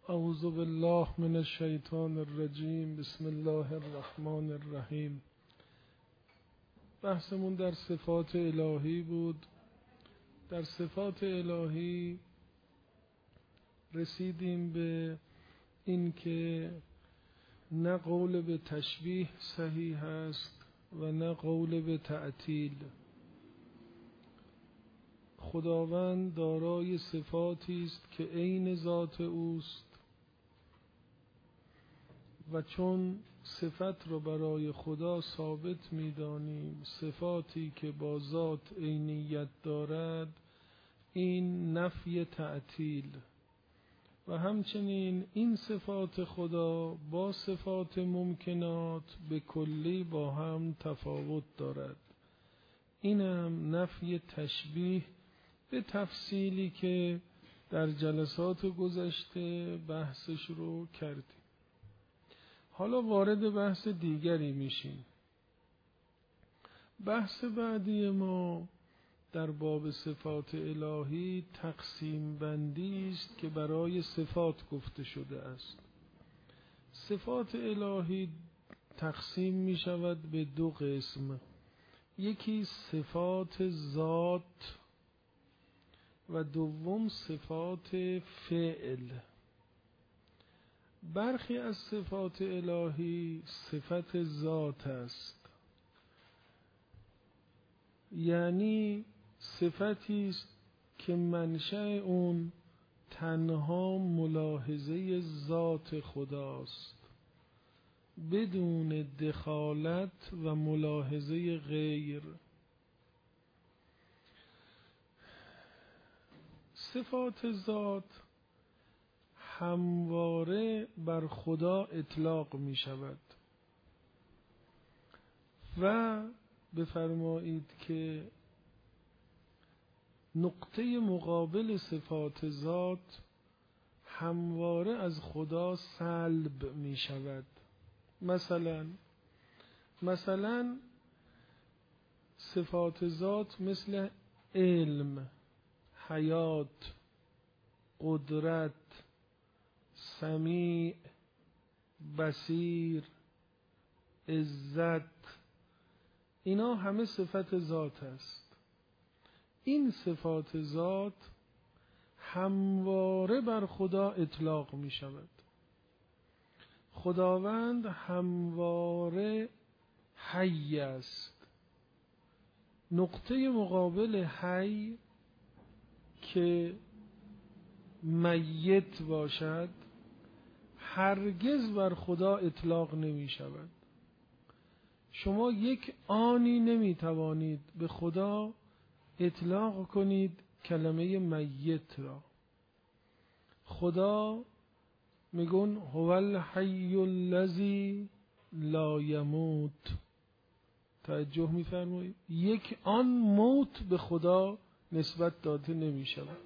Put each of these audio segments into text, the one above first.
اعوذ بالله من الشیطان الرجیم. بسم الله الرحمن الرحیم. بحثمون در صفات الهی بود. در صفات الهی رسیدیم به این که نه قول به تشبیه صحیح است و نه قول به تعطیل. خداوند دارای صفاتی است که عین ذات اوست و چون صفت را برای خدا ثابت می‌دانیم، صفاتی که با ذات عینیت دارد، این نفی تعطیل و همچنین این صفات خدا با صفات ممکنات به کلی با هم تفاوت دارد. اینم نفی تشبیه به تفصیلی که در جلسات گذشته بحثش رو کردیم. حالا وارد بحث دیگری میشیم. بحث بعدی ما در باب صفات الهی تقسیم بندی است که برای صفات گفته شده است. صفات الهی تقسیم می شود به دو قسم. یکی صفات ذات و دوم صفات فعل. برخی از صفات الهی صفت ذات است، یعنی صفتی است که منشأ اون تنها ملاحظه ذات خداست بدون دخالت و ملاحظه غیر. صفات ذات همواره بر خدا اطلاق می شود و بفرمایید که نقطه مقابل صفات ذات همواره از خدا سلب می شود. مثلا صفات ذات مثل علم، حیات، قدرت، سمیع، بصیر، عزت، اینا همه صفت ذات است. این صفات ذات همواره بر خدا اطلاق می شود. خداوند همواره حی است. نقطه مقابل حی که میت باشد هرگز بر خدا اطلاق نمی شود. شما یک آنی نمی توانید به خدا اطلاق کنید کلمه میت را. خدا میگن هو الحی الذی لا یموت. توجه میفرمایید؟ یک آن موت به خدا نسبت داده نمی شود.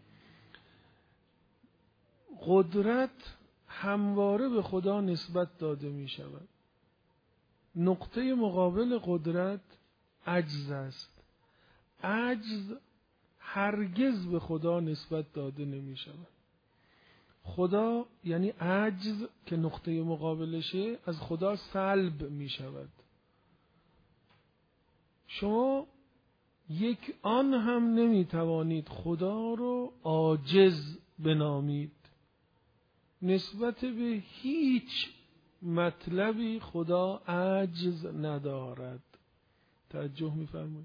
قدرت همواره به خدا نسبت داده می شود. نقطه مقابل قدرت عجز است. عجز هرگز به خدا نسبت داده نمی شود. خدا یعنی عجز که نقطه مقابلشه از خدا سلب می شود. شما یک آن هم نمی توانید خدا رو عاجز بنامید. نسبت به هیچ مطلبی خدا عجز ندارد. توجه می‌فرمایید؟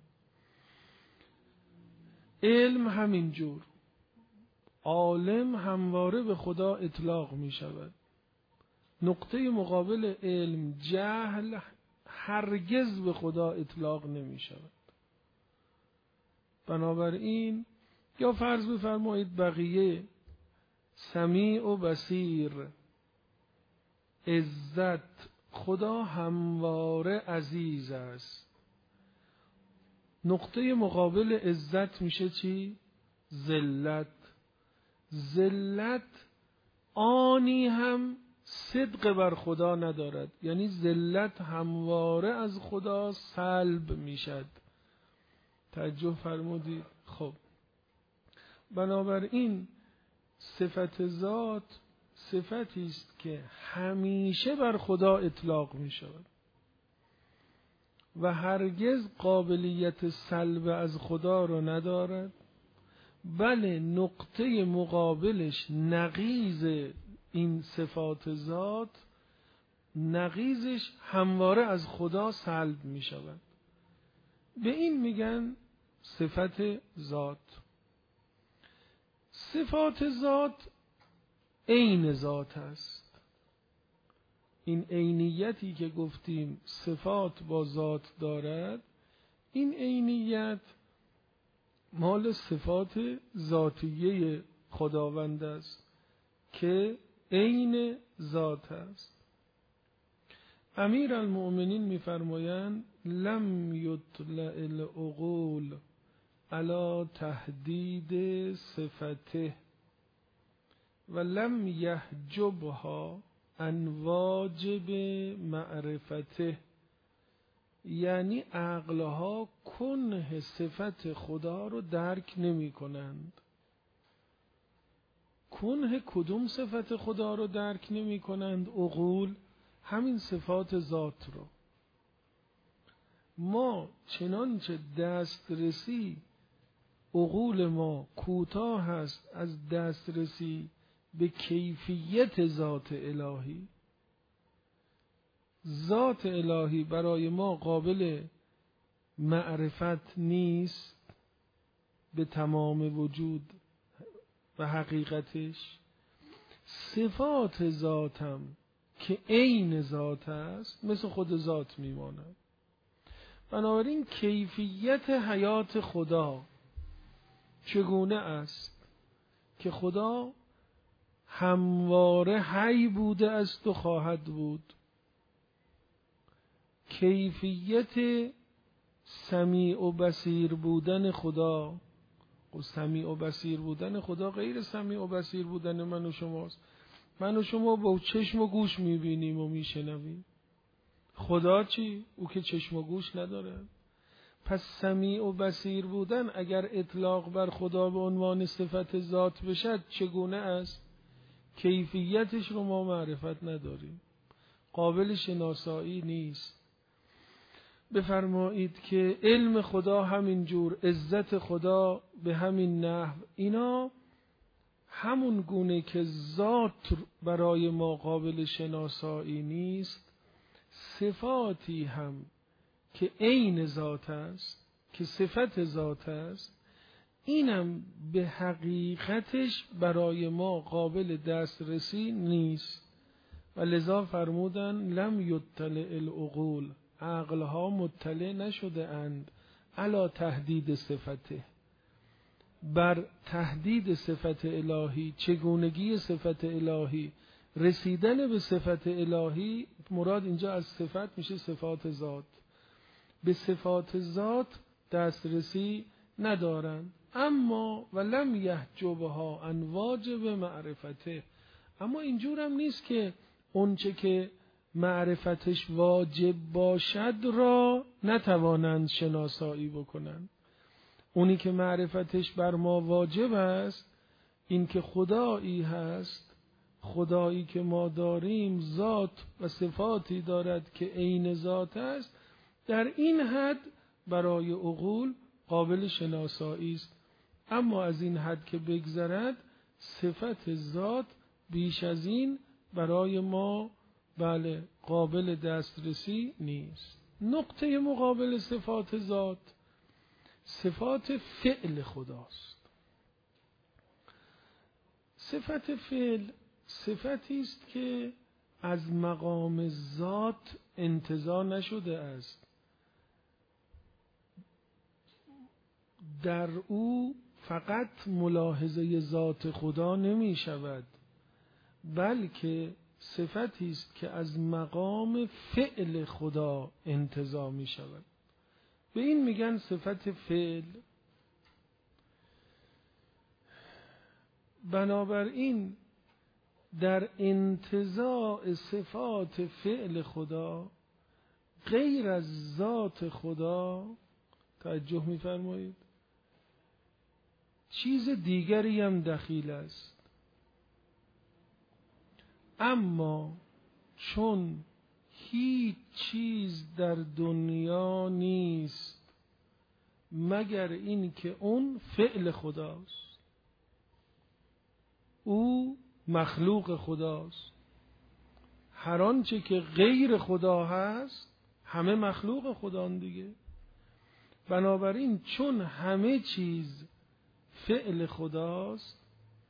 علم همینجور. عالم همواره به خدا اطلاق می شود. نقطه مقابل علم جهل هرگز به خدا اطلاق نمی شود. بنابراین یا فرض بفرمایید بقیه سمیع و بصیر، عزت، خدا همواره عزیز است. نقطه مقابل عزت میشه چی؟ ذلت. ذلت آنی هم صدق بر خدا ندارد، یعنی ذلت همواره از خدا سلب میشد. توجه فرمودید؟ خب بنابراین صفت ذات صفتی است که همیشه بر خدا اطلاق می شود و هرگز قابلیت سلب از خدا را ندارد، بله نقطه مقابلش نقیض این صفات ذات، نقیضش همواره از خدا سلب می شود. به این میگن صفت ذات. صفات ذات عین ذات است. این عینیتی که گفتیم صفات با ذات دارد، این عینیت مال صفات ذاتیه خداوند است که عین ذات است. امیرالمؤمنین می‌فرمایند لم یطلع العقول علی تحدید صفته و لم یحجبها عن واجب معرفته. یعنی عقلها کنه صفت خدا رو درک نمی کنند. کنه کدوم صفت خدا رو درک نمی کنند؟ عقول همین صفات ذات رو. ما چنانچه دسترسی عقول ما کوتاه هست از دسترسی به کیفیت ذات الهی، ذات الهی برای ما قابل معرفت نیست به تمام وجود و حقیقتش. صفات ذاتم که عین ذات است مثل خود ذات میماند. بنابراین کیفیت حیات خدا چگونه است که خدا همواره حی بوده است و خواهد بود. کیفیت سمیع و بصیر بودن خدا، و سمیع و بصیر بودن خدا غیر سمیع و بصیر بودن من و شماست. من و شما با چشم و گوش میبینیم و میشنویم. خدا چی؟ او که چشم و گوش نداره. پس سمیع و بصیر بودن اگر اطلاق بر خدا به عنوان صفت ذات بشد چگونه است؟ کیفیتش رو ما معرفت نداریم، قابل شناسایی نیست. بفرمایید که علم خدا همین جور، عزت خدا به همین نحو، اینا همون گونه که ذات برای ما قابل شناسایی نیست، صفاتی هم که عین ذات است، که صفت ذات است، اینم به حقیقتش برای ما قابل دسترسی نیست. و لذا فرمودن لم یطلع العقول، عقلها مطلع نشده اند علی تحدید صفته، بر تحدید صفت الهی، چگونگی صفت الهی، رسیدن به صفت الهی. مراد اینجا از صفت میشه صفات ذات. به صفات ذات دسترسی ندارند. اما ولم یحجبها عن واجب معرفته، اما اینجور هم نیست که اونچه که معرفتش واجب باشد را نتوانند شناسایی بکنند. اونی که معرفتش بر ما واجب است، این که خدایی هست، خدایی که ما داریم ذات و صفاتی دارد که عین ذات است، در این حد برای عقول قابل شناسایی است. اما از این حد که بگذرد صفت ذات بیش از این برای ما بله قابل دسترسی نیست. نقطه مقابل صفات ذات صفات فعل خداست. صفت فعل صفتی است که از مقام ذات انتزاع نشده است. در او فقط ملاحظه ذات خدا نمی شود، بلکه صفتی است که از مقام فعل خدا انتزاع می شود. به این میگن صفت فعل. بنابراین در انتزاع صفات فعل خدا غیر از ذات خدا، توجه می‌فرمایید، چیز دیگری هم دخیل است. اما چون هیچ چیز در دنیا نیست مگر این که اون فعل خداست، او مخلوق خداست. هر آنچه که غیر خدا هست همه مخلوق خدان دیگه. بنابراین چون همه چیز فعل خداست،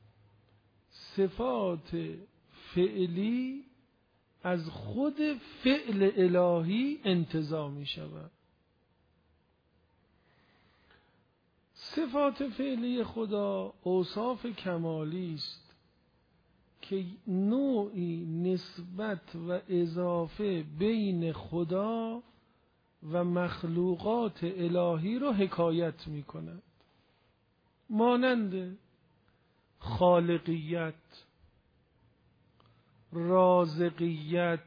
صفات فعلی از خود فعل الهی انتزاع می شود. صفات فعلی خدا اوصاف کمالی است که نوعی نسبت و اضافه بین خدا و مخلوقات الهی رو حکایت می کند، مانند خالقیت، رازقیت.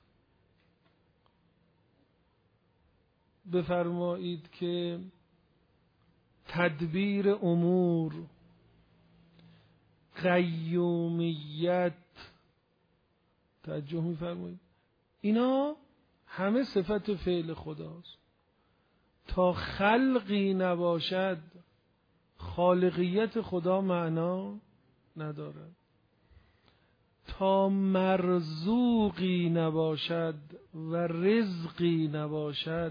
بفرمایید که تدبیر امور، قیومیت. توجه می‌فرمایید اینا همه صفت فعل خداست. تا خلقی نباشد خالقیت خدا معنا ندارد، تا مرزوقی نباشد و رزقی نباشد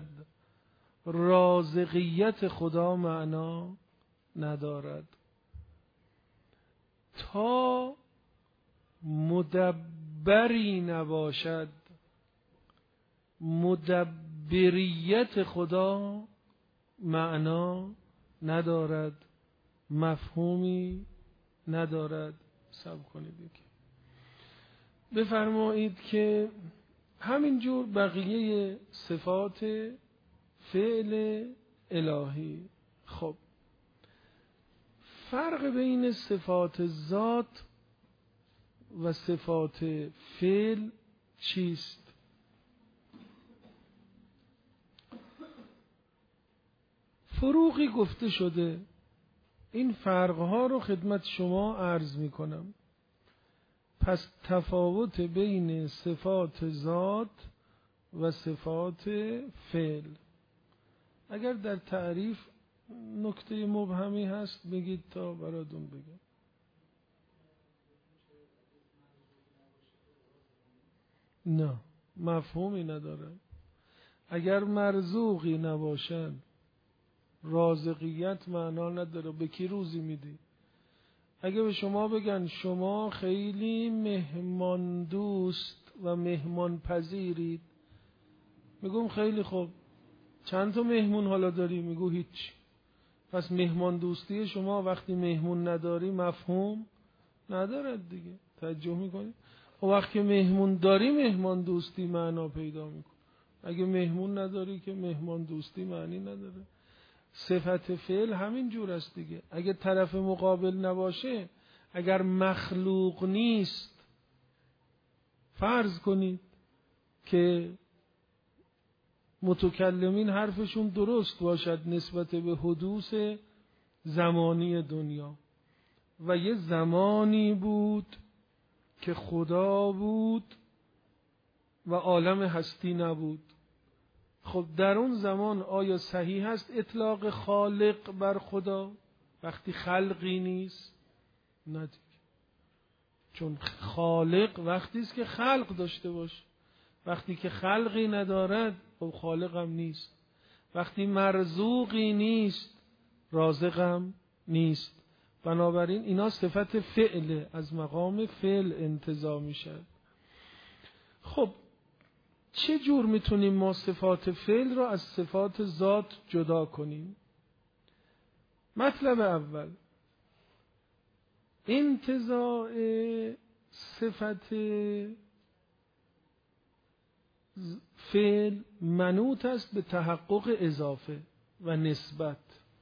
رازقیت خدا معنا ندارد، تا مدبری نباشد مدبریت خدا معنا ندارد، مفهومی ندارد. صبر کنید که بفرمایید که همینجور بقیه صفات فعل الهی. خب فرق بین صفات ذات و صفات فعل چیست؟ فروغی گفته شده، این فرقها رو خدمت شما عرض می کنم. پس تفاوت بین صفات ذات و صفات فعل، اگر در تعریف نکته مبهمی هست بگید تا براتون بگم. نه، مفهومی نداره. اگر مرزوقی نباشد رازقیت معنا نداره. به کی روزی میدی؟ اگه به شما بگن شما خیلی مهمان دوست و مهمان پذیرید، میگم خیلی خوب، چند تا مهمون حالا داری؟ میگو هیچ. پس مهمان دوستی شما وقتی مهمون نداری مفهوم ندارد دیگه. توجه میکنی؟ و وقتی مهمون داری مهمان دوستی معنا پیدا میکنه. اگه مهمون نداری که مهمان دوستی معنی نداره. صفت فعل همین جور است دیگه. اگه طرف مقابل نباشه، اگر مخلوق نیست، فرض کنید که متکلمین حرفشون درست باشد نسبت به حدوث زمانی دنیا و یه زمانی بود که خدا بود و عالم هستی نبود. خب در اون زمان آیا صحیح است اطلاق خالق بر خدا وقتی خلقی نیست؟ نه دیگه. چون خالق وقتی است که خلق داشته باشه. وقتی که خلقی ندارد خب خالق هم نیست. وقتی مرزوقی نیست رازقم نیست. بنابراین اینا صفت فعل، از مقام فعل انتزاع میشه. خب چه جور میتونیم ما صفات فعل را از صفات ذات جدا کنیم؟ مطلب اول، انتزاع صفت فعل منوط است به تحقق اضافه و نسبت.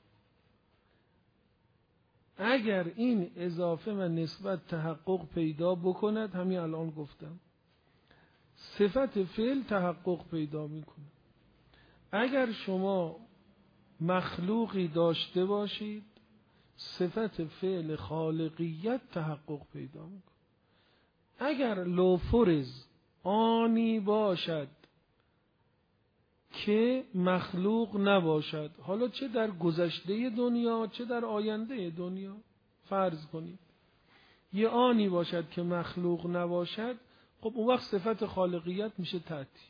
اگر این اضافه و نسبت تحقق پیدا بکند، همین الان گفتم، صفت فعل تحقق پیدا میکنه. اگر شما مخلوقی داشته باشید، صفت فعل خالقیت تحقق پیدا میکنه. اگر لو فرض آنی باشد که مخلوق نباشد، حالا چه در گذشته دنیا چه در آینده دنیا، فرض کنید یه آنی باشد که مخلوق نباشد، خب اون وقت صفت خالقیت میشه تعطیل.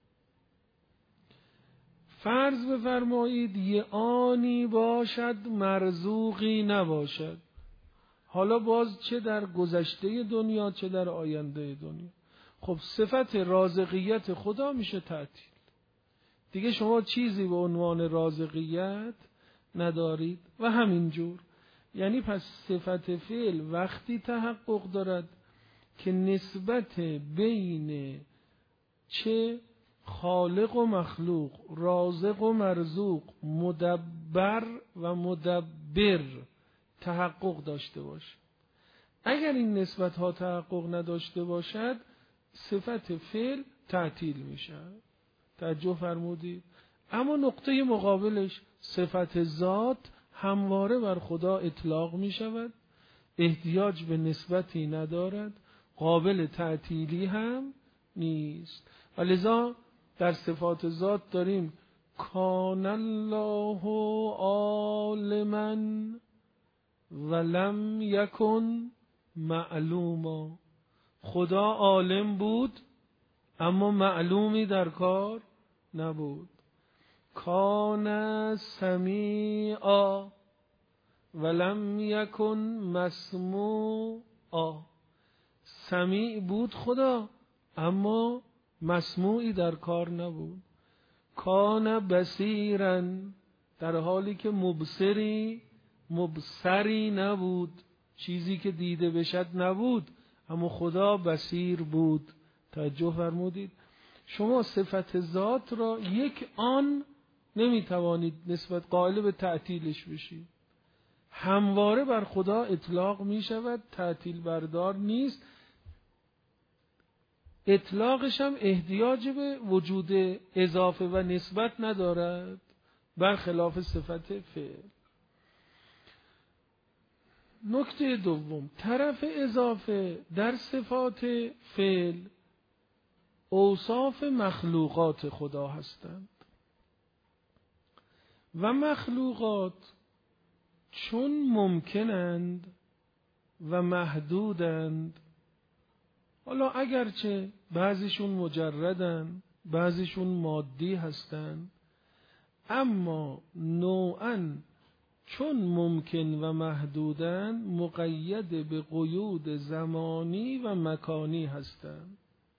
فرض بفرمایید یه آنی باشد مرزوقی نباشد، حالا باز چه در گذشته دنیا چه در آینده دنیا، خب صفت رازقیت خدا میشه تعطیل. دیگه شما چیزی به عنوان رازقیت ندارید و همینجور. یعنی پس صفت فعل وقتی تحقق دارد که نسبت بین چه خالق و مخلوق، رازق و مرزوق، مدبر و مدبر تحقق داشته باشه. اگر این نسبت ها تحقق نداشته باشد صفت فعل تعطیل میشه. توجه فرمودید؟ اما نقطه مقابلش صفت ذات همواره بر خدا اطلاق می شود، احتیاج به نسبتی ندارد، قابل تعطیلی هم نیست. و لذا در صفات ذات داریم کان الله عالما ولم یکن معلوما. خدا عالم بود اما معلومی در کار نبود. کان سمیعا ولم یکن مسموعا. سمیع بود خدا اما مسموعی در کار نبود. کان بصیرا، در حالی که مبصری نبود، چیزی که دیده بشد نبود، اما خدا بصیر بود. توجه فرمودید؟ شما صفت ذات را یک آن نمیتوانید نسبت قائل به تعطیلش بشید. همواره بر خدا اطلاق می شود، تعطیل بردار نیست. اطلاقش هم احتیاج به وجود اضافه و نسبت ندارد، برخلاف صفت فعل. نکته دوم، طرف اضافه در صفات فعل اوصاف مخلوقات خدا هستند و مخلوقات چون ممکنند و محدودند، حالا اگرچه بعضیشون مجردند بعضیشون مادی هستند، اما نوعاً چون ممکن و محدودند مقید به قیود زمانی و مکانی هستند.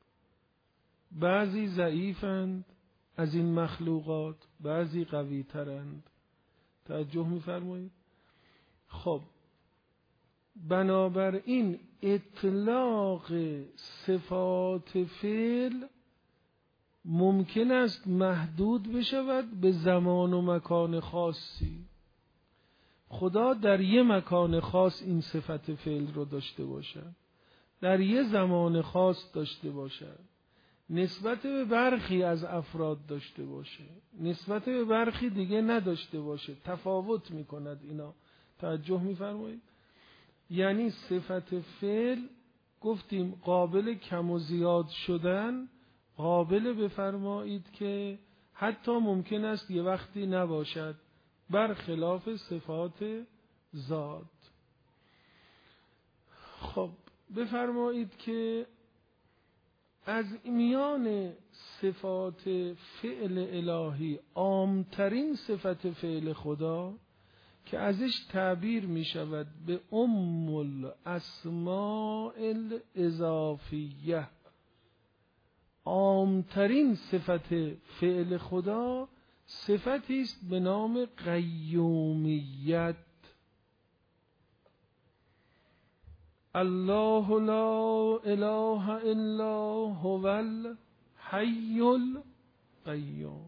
بعضی ضعیفند از این مخلوقات، بعضی قوی ترند. توجه می‌فرمایید؟ خب بنابراین اطلاق صفات فعل ممکن است محدود بشود به زمان و مکان خاصی. خدا در یه مکان خاص این صفت فعل رو داشته باشد، در یه زمان خاص داشته باشد، نسبت به برخی از افراد داشته باشه، نسبت به برخی دیگه نداشته باشه، تفاوت میکند اینا. توجه میفرمایید؟ یعنی صفت فعل گفتیم قابل کم و زیاد شدن، قابل بفرمایید که حتی ممکن است یه وقتی نباشد، برخلاف صفات ذات. خب بفرمایید که از میان صفات فعل الهی عامترین صفت فعل خدا که ازش تعبیر می شود به ام الاسماء الاضافیه، عامترین صفت فعل خدا صفتی است به نام قیومیت. الله لا اله الا هو الحی القیوم.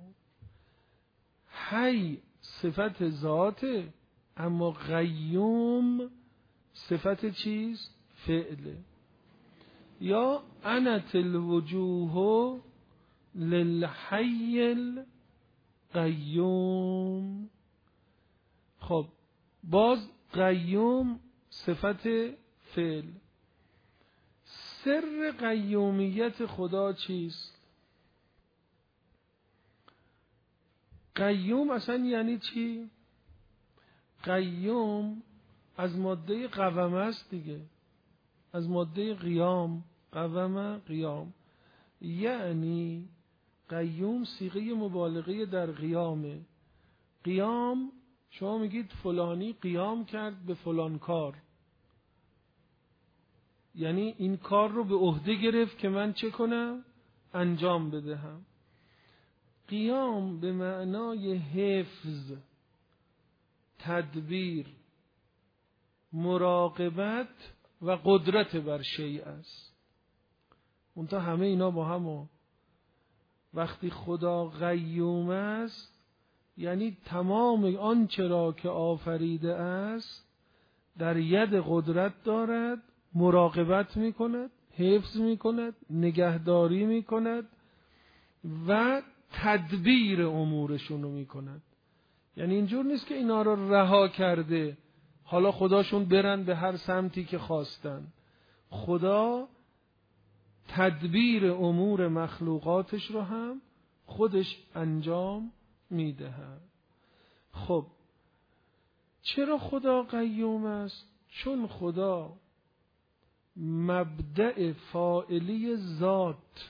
حی صفت ذاته، اما قیوم صفت چیز؟ فعله. یا انت الوجوه للحی القیوم. خب باز قیوم صفت فعل. سر قیومیت خدا چیست؟ قیوم اصلا یعنی چی؟ قیوم از ماده قومه است دیگه، از ماده قیام، قومه قیام، یعنی قیوم صیغه مبالغه در قیامه. قیام شما میگید فلانی قیام کرد به فلان کار، یعنی این کار رو به عهده گرفت که من چه کنم؟ انجام بدهم. قیام به معنای حفظ، تدبیر، مراقبت و قدرت بر شیء است. منتها همه اینا با هم. وقتی خدا قیوم است یعنی تمام آنچه را که آفریده است در ید قدرت دارد، مراقبت میکند، حفظ میکند، نگهداری میکند و تدبیر امورشون رو میکند. یعنی اینجور نیست که اینا رو رها کرده حالا خداشون برن به هر سمتی که خواستن. خدا تدبیر امور مخلوقاتش رو هم خودش انجام میدهد. خب چرا خدا قیوم است؟ چون خدا مبدأ فاعلی ذات،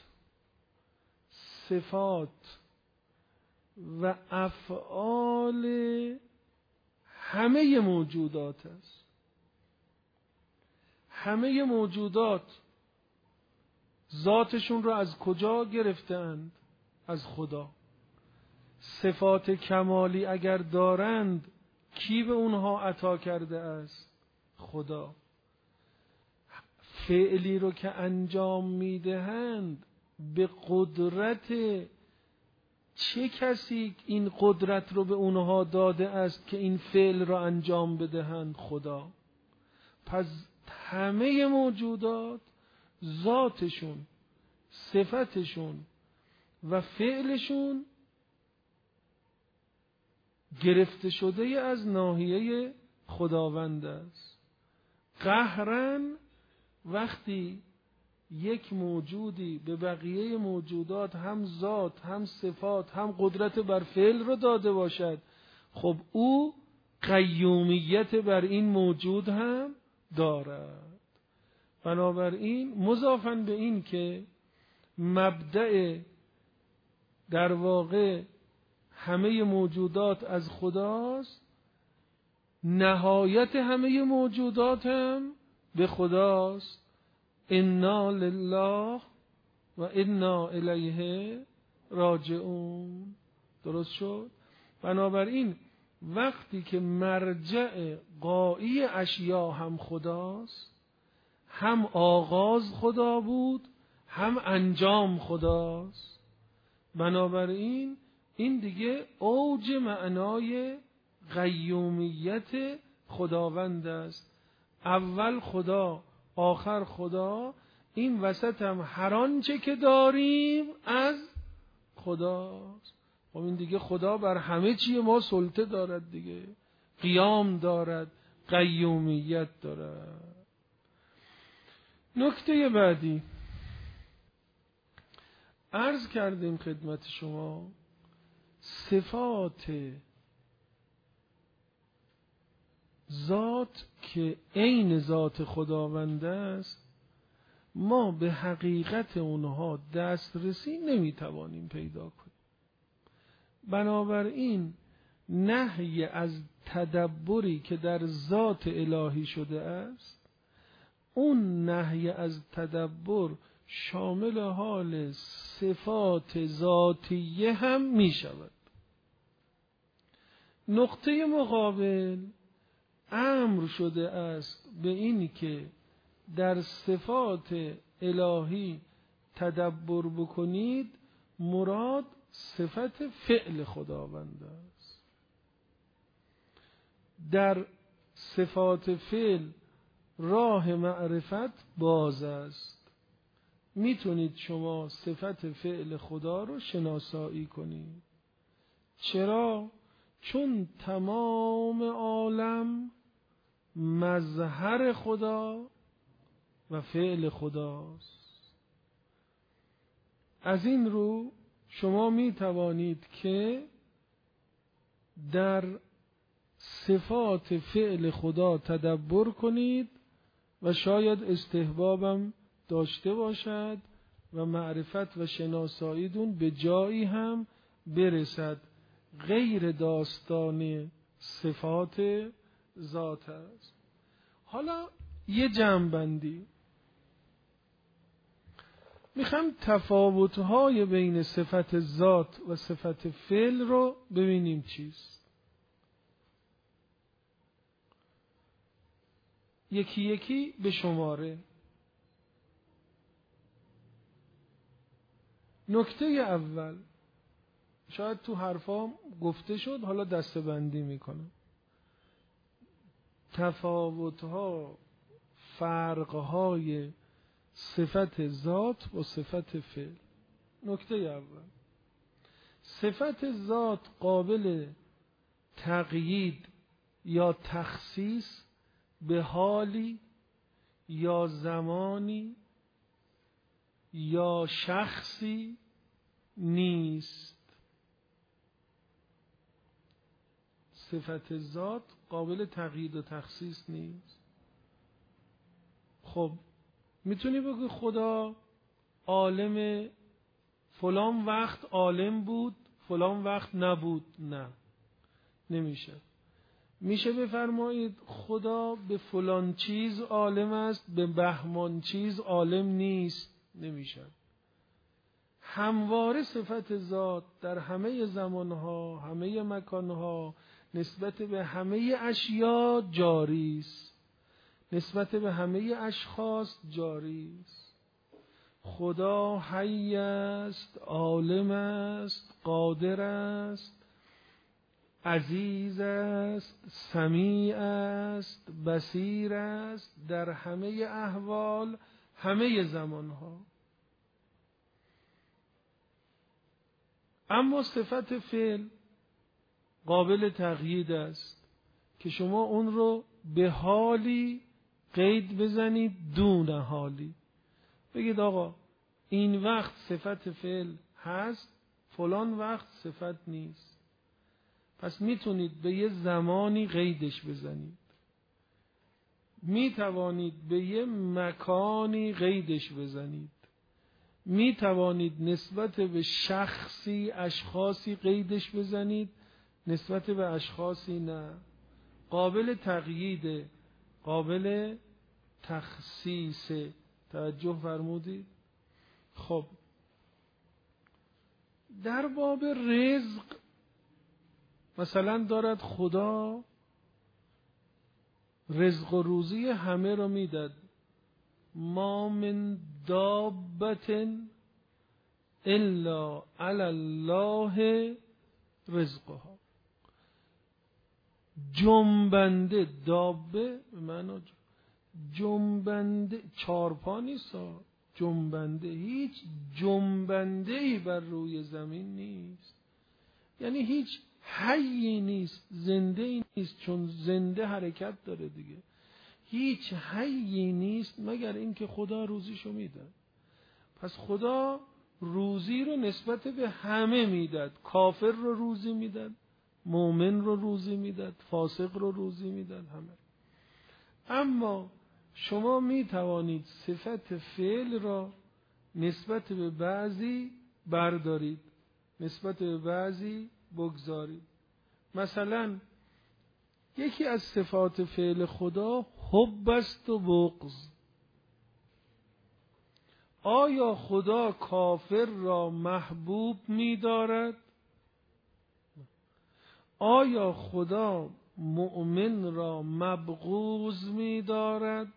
صفات و افعال همه موجودات است. همه موجودات ذاتشون رو از کجا گرفتند؟ از خدا. صفات کمالی اگر دارند کی به اونها عطا کرده است؟ خدا. فعلی رو که انجام میدهند به قدرت چه کسی این قدرت رو به اونها داده است که این فعل رو انجام بدهند؟ خدا. پس همه موجودات ذاتشون، صفتشون و فعلشون گرفته شده از ناحیه خداوند است. قهرن وقتی یک موجودی به بقیه موجودات هم ذات، هم صفات، هم قدرت بر فعل رو داده باشد، خب او قیومیت بر این موجود هم دارد. بنابراین مضافاً به این که مبدأ در واقع همه موجودات از خداست، نهایت همه موجودات هم به خداست. انا لله و انا الیه راجعون. درست شد؟ بنابراین وقتی که مرجع غایی اشیا هم خداست، هم آغاز خدا بود هم انجام خداست، بنابراین این دیگه اوج معنای قیومیت خداوند است. اول خدا، آخر خدا، این وسط هم هر آنچه که داریم از خداست. خب این دیگه خدا بر همه چی ما سلطه دارد دیگه، قیام دارد، قیومیت دارد. نکته بعدی عرض کردیم خدمت شما، صفات ذات که عین ذات خداوند است ما به حقیقت اونها دسترسی نمیتوانیم پیدا کنیم. بنابراین نهی از تدبری که در ذات الهی شده است، اون نهی از تدبر شامل حال صفات ذاتیه هم می شود. نقطه مقابل امر شده است به این که در صفات الهی تدبر بکنید، مراد صفت فعل خداوند است. در صفات فعل راه معرفت باز است. میتونید شما صفت فعل خدا رو شناسایی کنید. چرا؟ چون تمام عالم مظهر خدا و فعل خداست. از این رو شما می توانید که در صفات فعل خدا تدبر کنید و شاید استحبابم داشته باشد و معرفت و شناساییدون به جایی هم برسد غیر داستان صفات ذات است. حالا یه جمع‌بندی میخوام تفاوت‌های بین صفت ذات و صفت فعل رو ببینیم چیست. یکی یکی به شماره. نکته اول، شاید تو حرفام گفته شد، حالا دسته‌بندی میکنم. تفاوت‌ها، فرق‌های صفت ذات و صفت فعل. نکته اول، صفت ذات قابل تقیید یا تخصیص به حالی یا زمانی یا شخصی نیست. صفت ذات قابل تقیید و تخصیص نیست. خب میتونی بگی خدا عالم فلان وقت عالم بود فلان وقت نبود؟ نه، نمیشه. میشه بفرمایید خدا به فلان چیز عالم است به بهمان چیز عالم نیست؟ نمیشه. همواره صفت ذات در همه زمانها، همه مکانها، نسبت به همه اشیا جاری است، نسبت به همه اشخاص جاری است. خدا حی است، عالم است، قادر است، عزیز است، سمیع است، بصیر است، در همه احوال، همه زمانها. اما صفت فعل قابل تقیید است که شما اون رو به حالی قید بزنید دون حالی. بگید آقا این وقت صفت فعل هست، فلان وقت صفت نیست. پس میتونید به یه زمانی قیدش بزنید، میتوانید به یه مکانی قیدش بزنید، میتوانید نسبت به شخصی اشخاصی قیدش بزنید، نسبت به اشخاصی نه. قابل تقیید، قابل تخصیص. توجه فرمودید؟ خب در باب رزق مثلا دارد خدا رزق و روزی همه رو میداد. ما من دابت الا علی الله رزقها. جنبنده، دابه به معنی جنبنده، چارپا نیست، جنبنده، هیچ جنبنده‌ای بر روی زمین نیست. یعنی هیچ حیی نیست، زنده‌ای نیست، چون زنده حرکت داره دیگه. هیچ حیی نیست مگر اینکه خدا روزیشو میداد. پس خدا روزی رو نسبت به همه میداد. کافر رو روزی میداد، مؤمن رو روزی میداد، فاسق رو روزی میداد، همه. اما شما می توانید صفت فعل را نسبت به بعضی بردارید، نسبت به بعضی بگذارید. مثلا یکی از صفات فعل خدا حب است و بغض. آیا خدا کافر را محبوب می دارد؟ آیا خدا مؤمن را مبغوض می دارد؟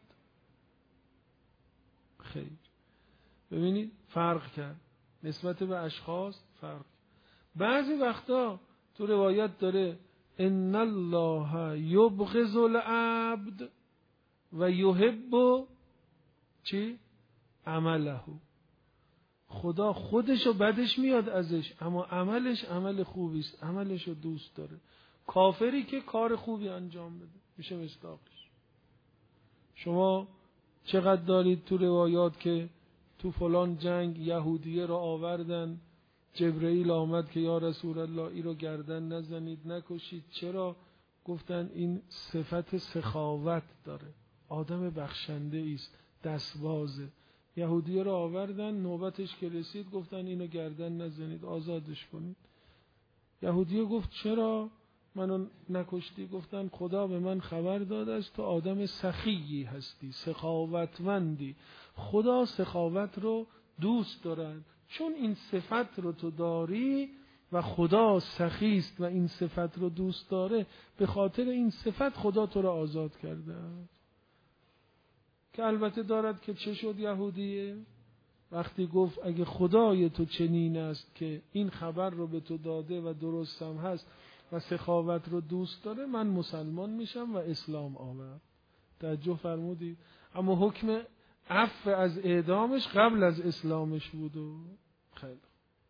خیر. ببینید فرق کرد، نسبت به اشخاص فرق. بعضی وقتا تو روایت داره ان الله یبغض العبد و یحب چی؟ عمله. خدا خودشو بدش میاد ازش، اما عملش عمل خوبی است، عملشو دوست داره. کافری که کار خوبی انجام بده میشه مصداقش. شما چقدر دارید تو روایات که تو فلان جنگ یهودیه را آوردن، جبرئیل آمد که یا رسول الله ای رو گردن نزنید نکشید. چرا؟ گفتن این صفت سخاوت داره، آدم بخشنده ایست، دستبازه. یهودیه را آوردن، نوبتش که رسید گفتن اینو گردن نزنید، آزادش کنید. یهودیه گفت چرا منو نکشتی؟ گفتن خدا به من خبر داده است تو آدم سخیی هستی، سخاوتمندی. خدا سخاوت رو دوست دارد، چون این صفت رو تو داری و خدا سخی است و این صفت رو دوست داره، به خاطر این صفت خدا تو رو آزاد کرده است. که البته دارد که چه شد یهودیه وقتی گفت اگه خدای تو چنین است که این خبر رو به تو داده و درست هم هست و سخاوت رو دوست داره، من مسلمان میشم و اسلام آورد. توجه فرمودید؟ اما حکم عفو از اعدامش قبل از اسلامش بود. و خیلی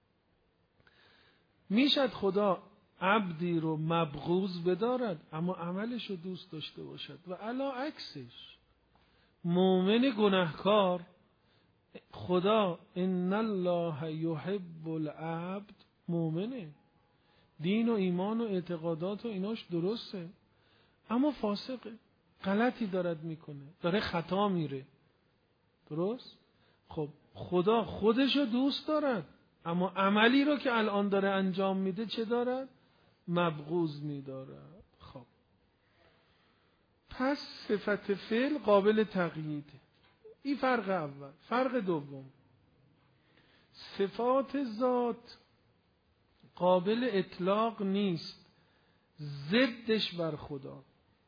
میشد خدا عبدی رو مبغوض بدارد اما عملش رو دوست داشته باشد و علا عکسش مؤمن گناهکار خدا ان الله یحب العبد مؤمنه، دین و ایمان و اعتقادات و ایناش درسته، اما فاسقه، غلطی دارد میکنه، داره خطا میره. درست؟ خب خدا خودشو دوست دارد اما عملی رو که الان داره انجام میده چه دارد؟ مبغوض میدارد. خب پس صفت فعل قابل تقییده. این فرق اول. فرق دوم، صفات ذات قابل اطلاق نیست، ضدش بر خدا.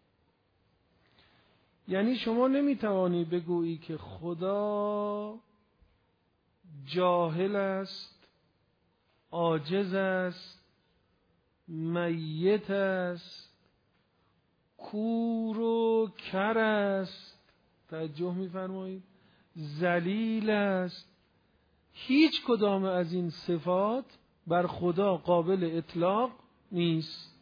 یعنی شما نمیتوانی بگویی که خدا جاهل است، عاجز است، میت است، کور و کر است، توجه میفرمایید، ذلیل است. هیچ کدام از این صفات بر خدا قابل اطلاق نیست.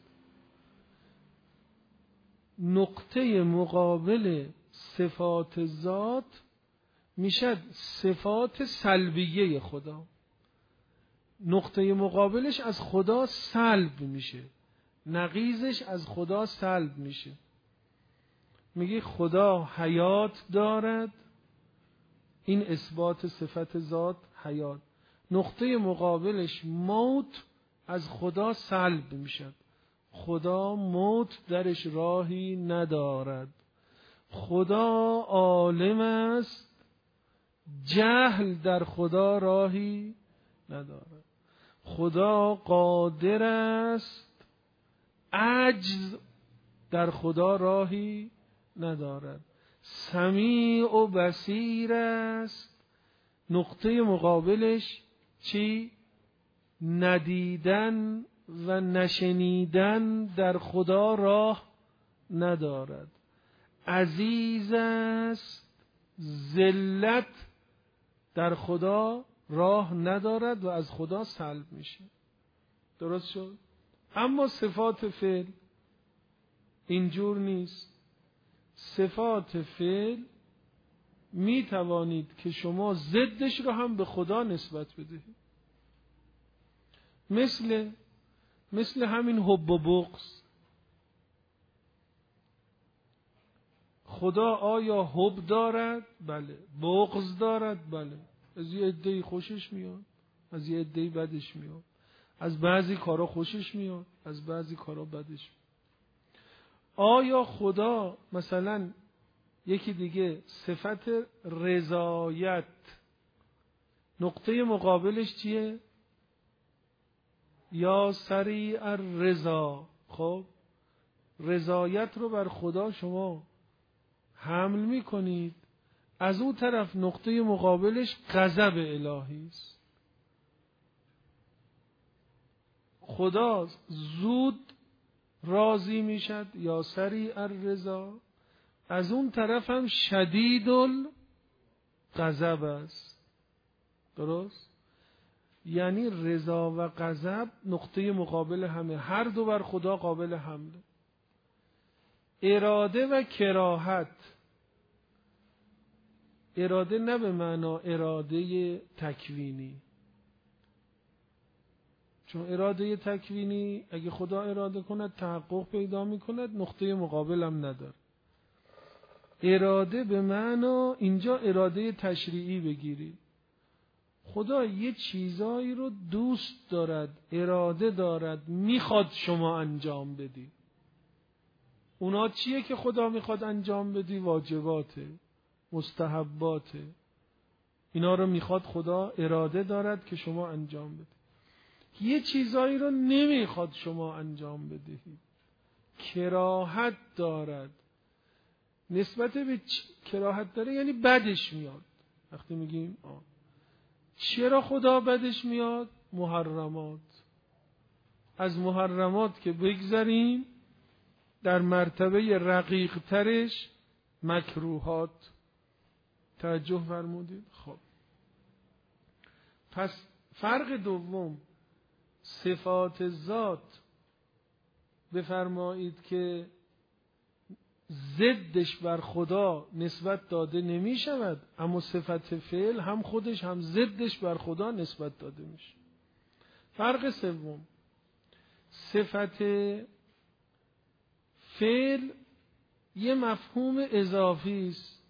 نقطه مقابل صفات ذات میشد صفات سلبیه خدا. نقطه مقابلش از خدا سلب میشه، نقیضش از خدا سلب میشه. میگه خدا حیات دارد، این اثبات صفت ذات حیات. نقطه مقابلش موت از خدا سلب میشد، خدا موت درش راهی ندارد. خدا عالم است، جهل در خدا راهی ندارد. خدا قادر است، عجز در خدا راهی ندارد. سمیع و بصیر است، نقطه مقابلش چی؟ ندیدن و نشنیدن در خدا راه ندارد. عزیز است، ذلت در خدا راه ندارد و از خدا سلب میشه. درست شد؟ اما صفات فعل اینجور نیست. صفات فعل می توانید که شما ضدش رو هم به خدا نسبت بدهید. مثل همین حب و بغض. خدا آیا حب دارد؟ بله. بغض دارد؟ بله. از یه عده‌ای خوشش میاد، از یه عده‌ای بدش میاد. از بعضی کارا خوشش میاد، از بعضی کارا بدش میاد. آیا خدا مثلا یکی دیگه صفت رضایت، نقطه مقابلش چیه؟ یا سریع الرضا. خب رضایت رو بر خدا شما حمل میکنید، از اون طرف نقطه مقابلش غضب الهی است. خدا زود راضی میشد یا سریع الرضا، از اون طرف هم شدید الغضب است. درست؟ یعنی رضا و غضب نقطه مقابل همه، هر دو بر خدا قابل حمله. اراده و کراهت اراده نه به معنا اراده تکوینی، چون اراده تکوینی اگه خدا اراده کند تحقق پیدا میکند، نقطه مقابل هم نداره. اراده به معنا اینجا اراده تشریعی بگیرید. خدا یه چیزایی رو دوست دارد، اراده دارد، میخواد شما انجام بدی. اونا چیه که خدا میخواد انجام بدی؟ واجباته، مستحباته. اینا رو میخواد خدا، اراده دارد که شما انجام بدی. یه چیزایی رو نمیخواد شما انجام بدهید، کراهت دارد. نسبت به کراهت داره یعنی بدش میاد. وقتی میگیم چرا خدا بدش میاد؟ محرمات. از محرمات که بگذریم، در مرتبه رقیق ترش مکروهات. توجه فرمودید؟ خب پس فرق دوم، صفات ذات بفرمایید که ضدش بر خدا نسبت داده نمی شود، اما صفت فعل هم خودش هم ضدش بر خدا نسبت داده میشه. فرق سوم، صفت فعل یه مفهوم اضافی است.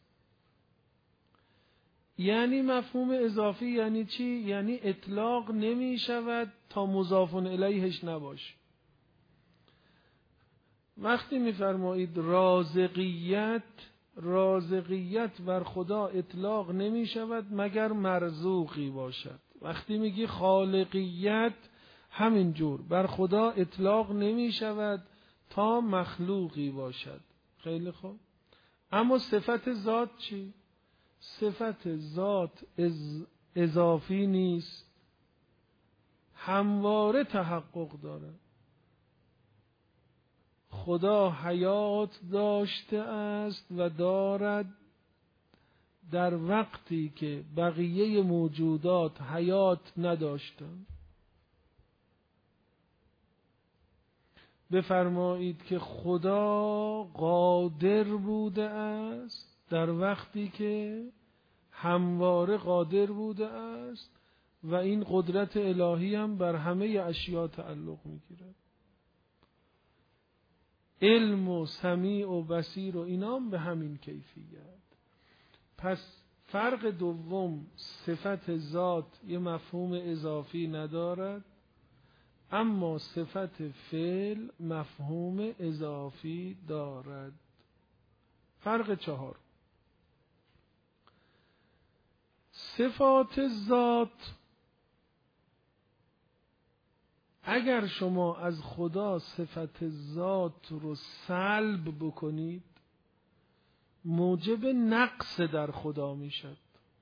یعنی مفهوم اضافی یعنی چی؟ یعنی اطلاق نمی شود تا مضاف الیهش نباشه. وقتی می‌فرمایید رازقیت بر خدا اطلاق نمی شود مگر مرزوقی باشد. وقتی میگی خالقیت همینجور بر خدا اطلاق نمی شود تا مخلوقی باشد. خیلی خوب. اما صفت ذات چی؟ صفت ذات اضافی نیست، همواره تحقق داره. خدا حیات داشته است و دارد در وقتی که بقیه موجودات حیات نداشتند. بفرمایید که خدا قادر بوده است در وقتی که همواره قادر بوده است و این قدرت الهی هم بر همه اشیاء تعلق میگیرد. علم و سمیع و بصیر و اینام به همین کیفیت. پس فرق دوم، صفت ذات یه مفهوم اضافی ندارد، اما صفت فعل مفهوم اضافی دارد. فرق چهار، صفات ذات اگر شما از خدا صفت ذات رو سلب بکنید موجب نقص در خدا میشد.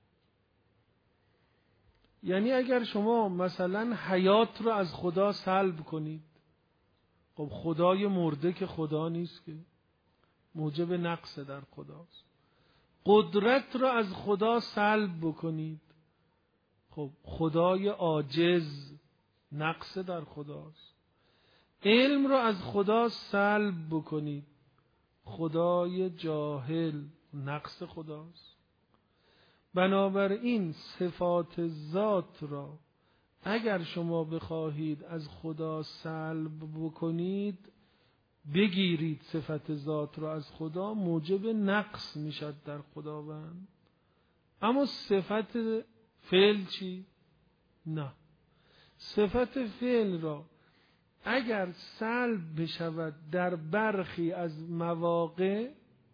یعنی اگر شما مثلا حیات رو از خدا سلب کنید، خب خدای مرده که خدا نیست که، موجب نقص در خداست. قدرت رو از خدا سلب بکنید، خب خدای عاجز، نقص در خداست. علم رو از خدا سلب بکنید، خدای جاهل، نقص خداست. بنابراین صفات ذات را اگر شما بخواهید از خدا سلب بکنید، بگیرید صفت ذات را از خدا، موجب نقص میشد در خداوند. اما صفت فعل چی؟ نه، صفت فعل را اگر سلب بشود در برخی از مواقع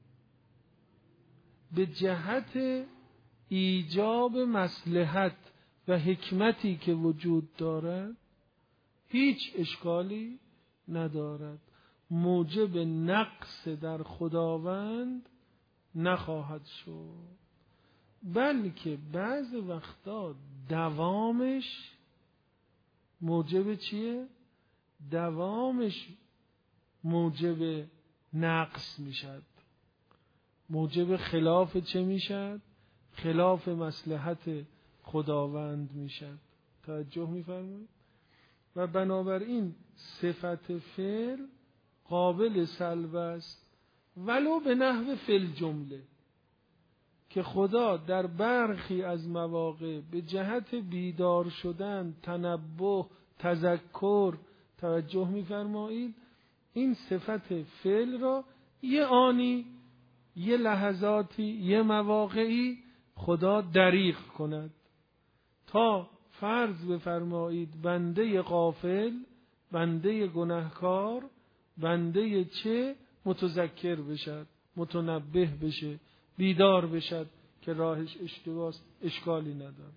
به جهت ایجاب مصلحت و حکمتی که وجود دارد هیچ اشکالی ندارد، موجب نقص در خداوند نخواهد شد، بلکه بعض وقتا دوامش موجب چیه؟ دوامش موجب نقص میشد. موجب خلاف چه میشد؟ خلاف مصلحت خداوند میشد. توجه میفرمایید؟ و بنابراین صفت فعل قابل سلب است ولو به نحو فعل جمله، که خدا در برخی از مواقع به جهت بیدار شدن، تنبه، تذکر توجه می‌فرمایید، این صفت فعل را یه آنی، یه لحظاتی، یه مواقعی خدا دریغ کند تا فرض بفرمایید بنده غافل، بنده گناهکار، بنده چه متذکر بشد، متنبه بشه، بیدار بشد که راهش اشتباهه، اشکالی نداره.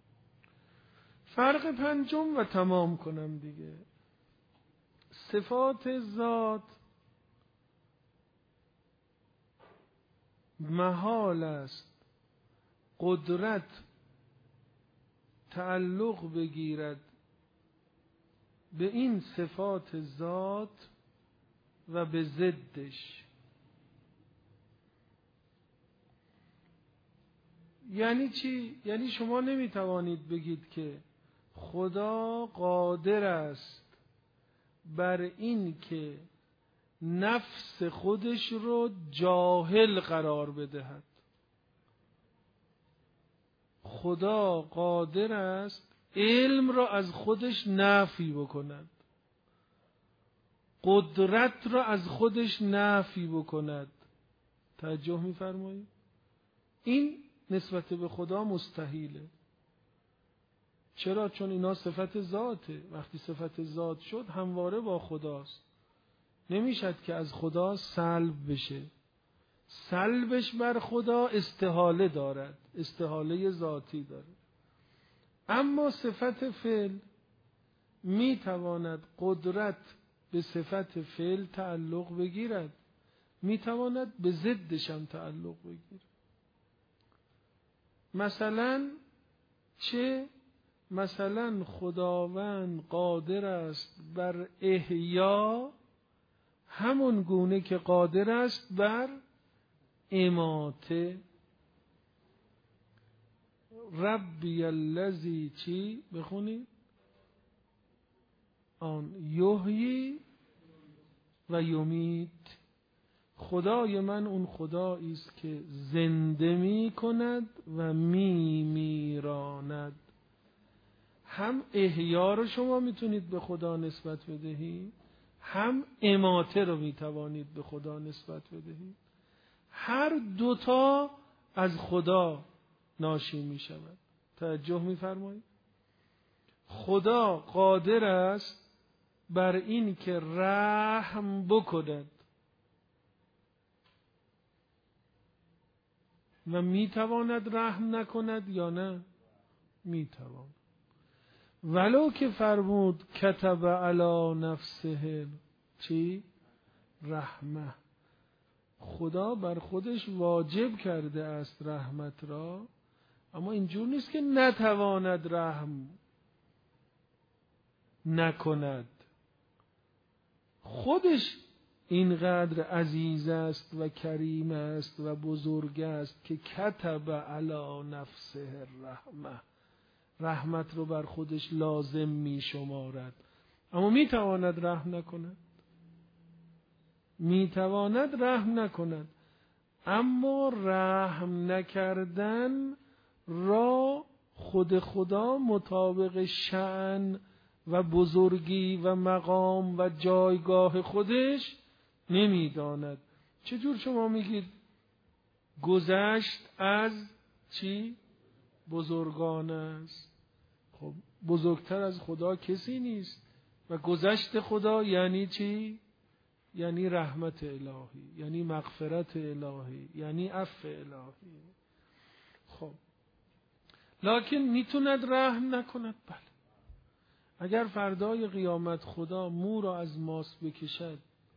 فرق پنجم و تمام کنم دیگه. صفات ذات محال است قدرت تعلق بگیرد به این صفات ذات و به ضدش. یعنی چی؟ یعنی شما نمیتوانید بگید که خدا قادر است بر این که نفس خودش رو جاهل قرار بدهد. خدا قادر است علم را از خودش نفی بکند، قدرت را از خودش نفی بکند. توجه می‌فرمایید؟ این نسبت به خدا مستحیله. چرا؟ چون اینا صفت ذاته. وقتی صفت ذات شد همواره با خداست، نمیشد که از خدا سلب بشه. سلبش بر خدا استحاله دارد، استحاله ذاتی دارد. اما صفت فعل میتواند قدرت به صفت فعل تعلق بگیرد، میتواند به ضدش هم تعلق بگیرد. مثلا چه؟ مثلا خداوند قادر است بر احیا همون گونه که قادر است بر اماته. ربی الذی چی؟ بخونی؟ آن یحیی و یمیت. خدای من اون خدایی است که زنده می کند و می میراند. هم احیا رو شما میتونید به خدا نسبت بدهید، هم اماته رو میتوانید به خدا نسبت بدهید. هر دوتا از خدا ناشی میشود. توجه میفرمایید؟ خدا قادر است بر این که رحم بکند و میتواند رحم نکند یا نه؟ میتواند. ولو که فرمود کتب علی نفسه چی؟ رحمه. خدا بر خودش واجب کرده است رحمت را، اما اینجور نیست که نتواند رحم نکند. خودش اینقدر عزیز است و کریم است و بزرگ است که کتب علی نفسه الرحمه، رحمت رو بر خودش لازم می شمارد. اما می تواند رحم نکند، می تواند رحم نکند. اما رحم نکردن را خود خدا مطابق شأن و بزرگی و مقام و جایگاه خودش نمی داند. چجور شما میگید گذشت از چی؟ بزرگان است. خب بزرگتر از خدا کسی نیست. و گذشت خدا یعنی چی؟ یعنی رحمت الهی، یعنی مغفرت الهی، یعنی عفو الهی. خب لکن میتوند رحم نکند؟ بله. اگر فردای قیامت خدا مو را از ماست بکشد،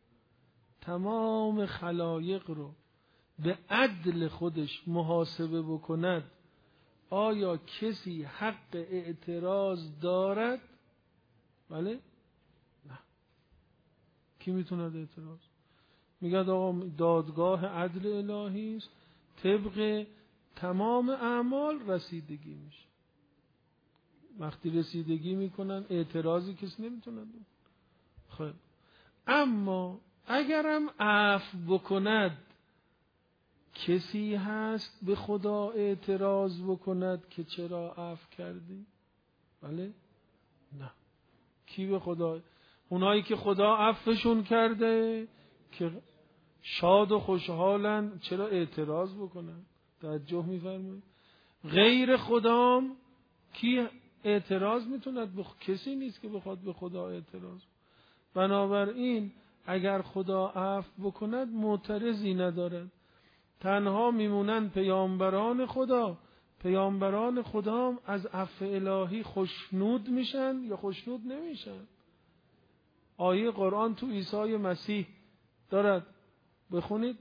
تمام خلایق رو به عدل خودش محاسبه بکند، آیا کسی حق اعتراض دارد؟ بله؟ نه. کی میتوند اعتراض؟ میگه آقا دادگاه عدل الهی است، طبق تمام اعمال رسیدگی میشه. وقتی رسیدگی میکنن اعتراضی کسی نمیتونه. خب اما اگرم عفو بکند، کسی هست به خدا اعتراض بکند که چرا عفو کردی؟ بله؟ نه. کی به خدا؟ اونایی که خدا عفوشون کرده که شاد و خوشحالن چرا اعتراض بکنن؟ توجه می‌فرمایید؟ غیر خدام کی اعتراض میتوند کسی نیست که بخواد به خدا اعتراض. بنابراین اگر خدا عفو بکند معترضی ندارد. تنها میمونن پیامبران خدا. پیامبران خدا هم از عفو الهی خوشنود میشن یا خوشنود نمیشن. آیه قرآن تو عیسی مسیح دارد، بخونید: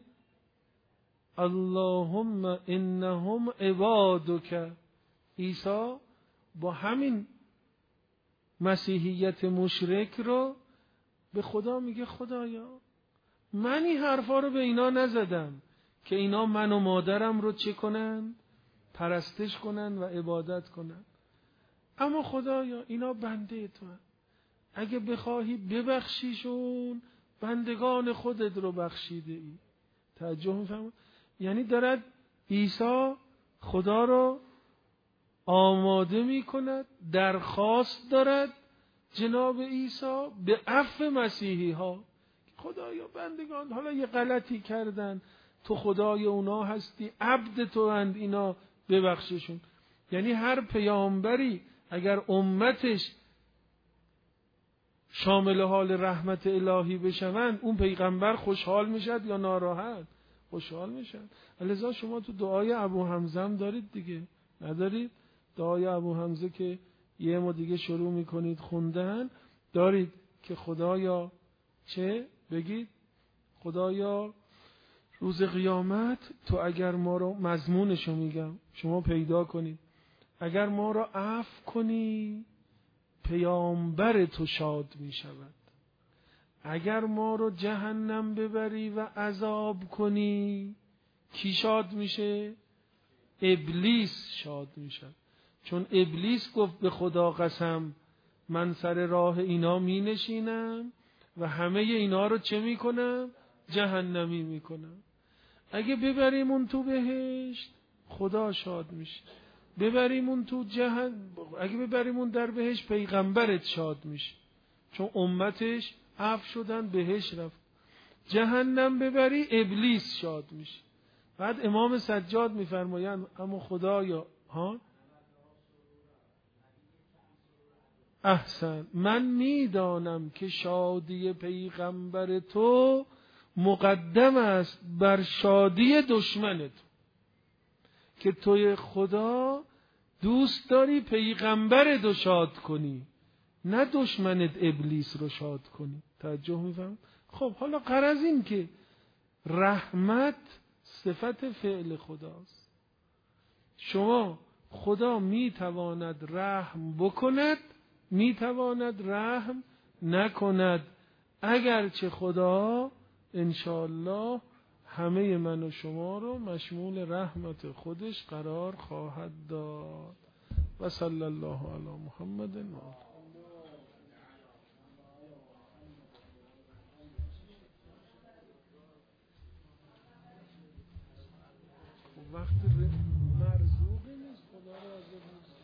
اللهم انهم عبادک. عیسی با همین مسیحیت مشرک رو به خدا میگه خدایا من این حرفا رو به اینا نزدم که اینا من و مادرم رو چه کنن؟ پرستش کنن و عبادت کنن. اما خدایا اینا بنده تو هست. اگه بخواهی ببخشیشون، بندگان خودت رو بخشیده ای. توجه می‌فرمایید؟ یعنی دارد عیسی خدا رو آماده می‌کند، درخواست دارد جناب عیسی به عفو مسیحی ها. خدایا بندگان حالا یه غلطی کردن، تو خدای اونا هستی، عبد تو اند، اینا ببخششون. یعنی هر پیامبری اگر امتش شامل حال رحمت الهی بشوند، اون پیغمبر خوشحال میشد یا ناراحت؟ خوشحال میشد. لذا شما تو دعای ابو حمزه هم دارید دیگه، ندارید؟ دعای ابو حمزه که یه ما دیگه شروع میکنید خوندن، دارید که خدایا چه بگید؟ خدایا روز قیامت تو اگر ما رو، مضمونشو میگم شما پیدا کنید، اگر ما رو عفو کنی پیامبر تو شاد میشود. اگر ما رو جهنم ببری و عذاب کنی کی شاد میشه؟ ابلیس شاد میشه. چون ابلیس گفت به خدا قسم من سر راه اینا می نشینم و همه اینا رو چه میکنم؟ جهنمی میکنم. اگه ببریمون تو بهشت خدا شاد میشه، ببریمون تو اگه ببریمون در بهشت پیغمبرت شاد میشه چون امتش عفو شدن بهشت رفت. جهنم ببری ابلیس شاد میشه. بعد امام سجاد میفرمایند اما خدایا احسن، من میدانم که شادی پیغمبر تو مقدم است بر شادی دشمن تو، که توی خدا دوست داری پیغمبر تو شاد کنی نه دشمنت ابلیس رو شاد کنی. توجه میفهم؟ خب حالا غرض این که رحمت صفت فعل خداست. شما خدا میتواند رحم بکند، میتواند رحم نکند، اگرچه خدا انشاءالله همه من و شما رو مشمول رحمت خودش قرار خواهد داد. و صلی الله علی محمد و آله. وقت مرزوقی نیست، خدا راضی نیست.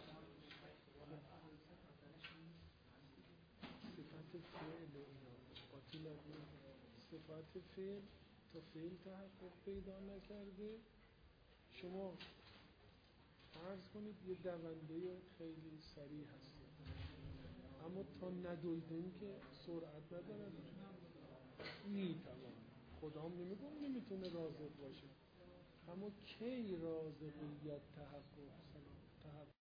صفت فعل اینا قاطی صفت فعل تا فعل تحقق پیدا نکرده. شما فرض کنید یه دونده خیلی سریع هستید، اما تا ندویدن که سرعت ندارد. میتوان، خدا هم نمیتونه رازق باشه، اما کی رازقیت تحقق